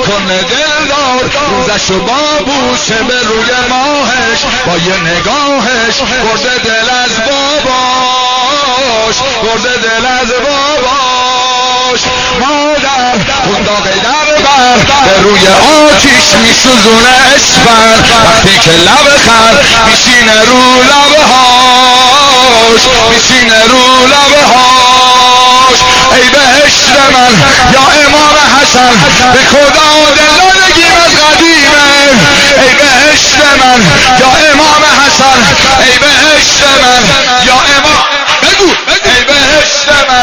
کنه دلدار روزشو با بوسه به روی ماهش با یه نگاهش برده دل از باباش برده دل از باباش مادر اون داغ در بر به روی آتیش میسوزونه اسفر وقتی که لب خر میشینه رو لبهاش میشینه رو لبهاش ای بهشت من یا امام حسن به خدا دلانگیم از قدیمه ای بهشت من یا امام حسن ای بهشت من یا امام بگو ای بهشت من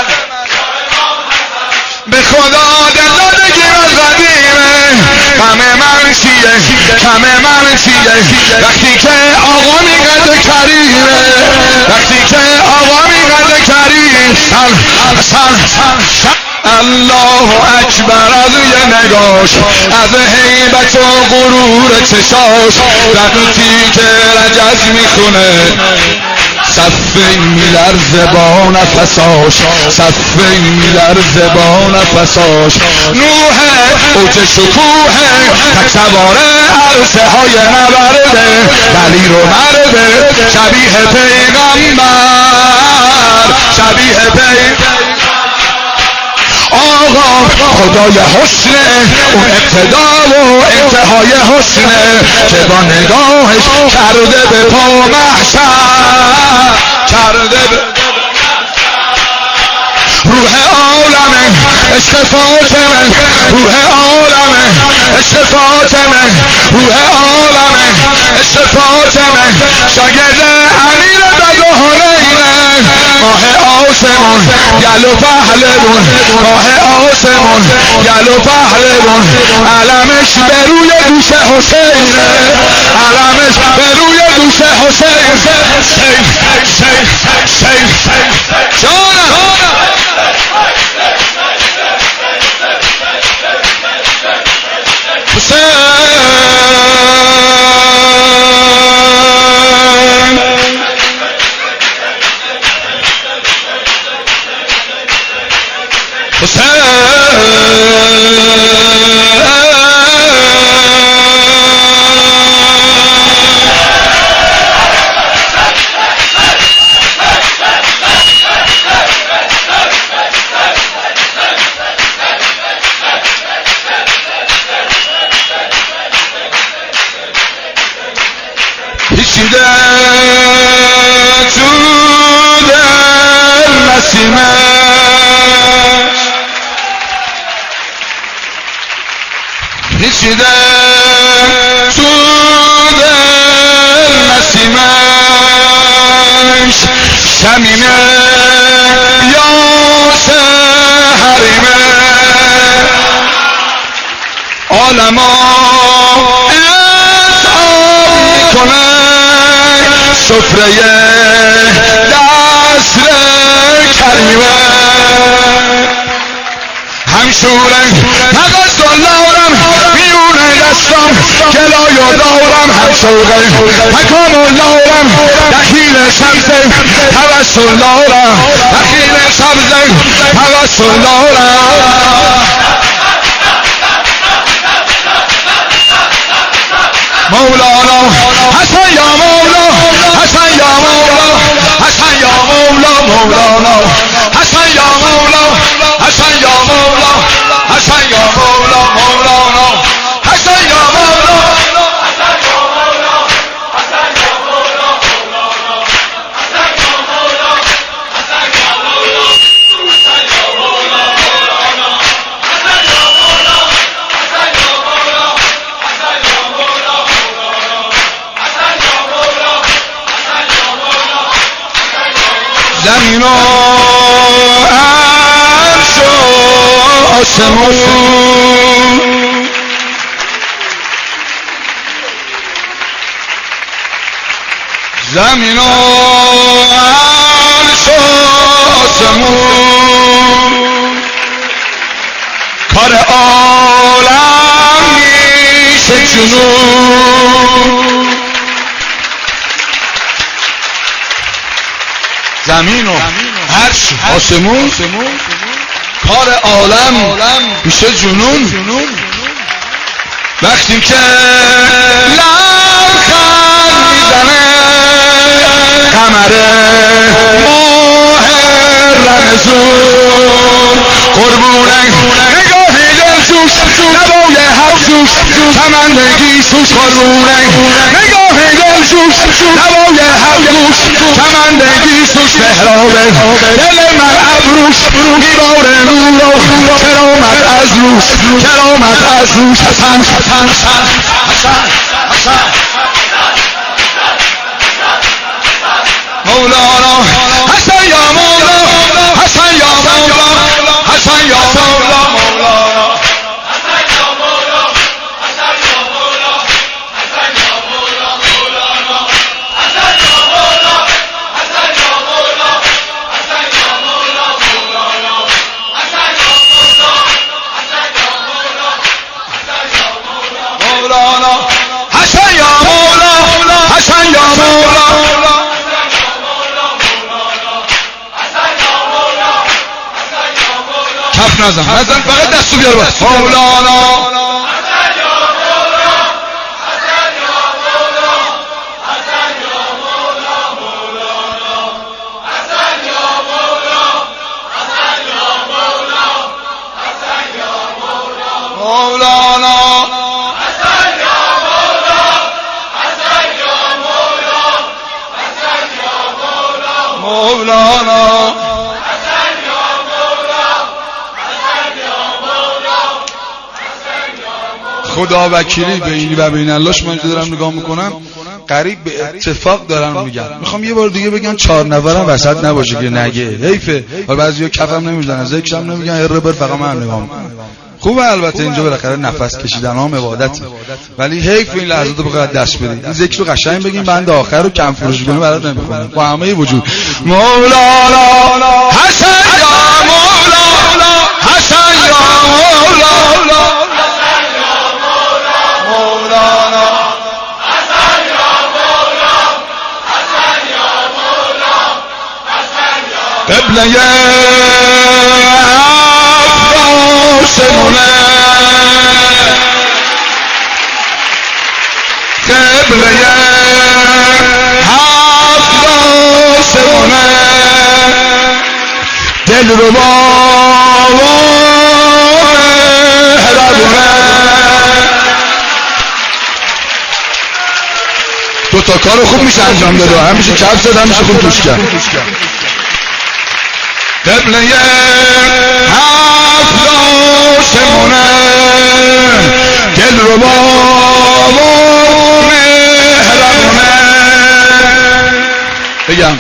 به خدا دلانگیم از قدیمه غم من چیه کم من چیه وقتی که آقا میقدر کریمه وقتی که آقا میقدر کریم الله اکبر از یه نگاش از هیبت و غرور چشاش وقتی که رجز میخونه صفه میلرزه با نفساش صفه میلرزه با نفساش نوح اوج شکوه تک سوار عرصه های نبرده ولی رو مرده شبیه پیغمبر شبیه پیغمبر آقا خدای حسنه اون ابتدا و انتهای حسنه که با نگاهش کرده به پا محشر کرده به روح عالمه عشق فاطمه روح عالمه عشق فاطمه روح عالمه عشق فاطمه شاگرد امیر بگاهانه ماه آسمون گل و پهلوون ماه آسمون گل و پهلوون علمش به روی دوش حسینه علمش به روی دوش حسین جانم پیچیده تو دل نسیمش پیچیده تو دل نسیمش شمینه یاس حریمه عالما کنه سفره دست کریمه همشوره نقص دلارم بیونه دستم گلایو دارم همشوره مکام دارم دخیل سبزه توسل دارم دخیل سبزه توسل دارم مولانا حسن یا مولا حسن یا مولا حسن یا مولا مولانا حسن یا مولا حسن یا مولا حسن یا مولا مولانا حسن یا مولا زمین و عرش و آسمون زمین و عرش و آسمون کار عالم میشه جنون زمین و عرش آسمون کار عالم میشه جنون وقتی که لبخند میزنه قمر ماه رمضان قربونه نگاه دلسوز نوای حفظوز کمندگی سوز قربونه نگاه دلسوز نوای حفظوز کمندگی سوز مهراب دل من ابروش دیوار نورو کرامت از روش کرامت از روش حسن حسن حسن حسن حسن مولانا حسن یا مولا حسن یا مولا حسن یا مولا مولانا حسن یا مولا حسن یا مولا حسن یا مولا مولانا حسن یا مولا حسن یا مولا حسن یا مولا مولانا حسن یا مولا حسن یا مولا حسن یا مولا مولانا حسن یا مولا حسن یا مولا کف نزن فقط دستو بیار باید مولانا حسن یا مولا حسن یا مولا حسن یا مولا مولانا حسن یا مولا حسن یا مولا حسن یا مولا مولانا حسن یا مولا حسن یا مولا حسن یا مولا مولانا خدا وکیلی به اینی و بین اللهش من اینجا دارم نگاه میکنم قریب به اتفاق دارن میگن. میخوام یه بار دیگه بگن 4 نفرم وسط نباشه که نگه حیفه. حالا بعضیا کفم نمیزنن ذکرم نمیگن هر بر فقط من نگاه میکنم. خوبه البته اینجا بالاخره نفس کشیدن هم عبادت، ولی حیف این لحظات رو بخواد دست بدید. این ذکر رو قشنگ بگیم بند آخر رو کم فروش کنه برات نمیخونم با همه وجود. مولانا حسن یا مولا حسن یا مولا مولانا حسن یا مولا حسن یا مولا حسن یا قبله افراسمونه قبله افراسمونه دل رو با دو تا کارو خوب میشه انجام داده، همیشه کف زد همیشه خوب توش کرد. قبله افراسمونه دل رو با مهربونه بگم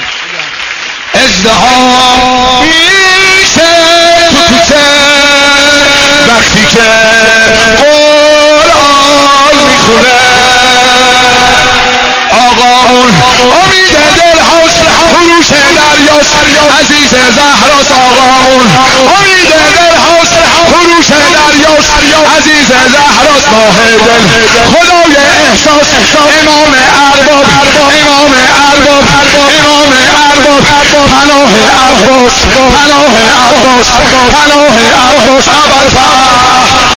ازدهام میشه تو کوچه وقتی که قرآن میخونه آقامون امید دل هاست خروش دریاست عزیز زهراست آقامون امید دل هاست خروش دریاست عزیز زهراست ماه دل خدای احساس امام ارباب امام ارباب امام ارباب پناه عباس پناه عباس پناه عباس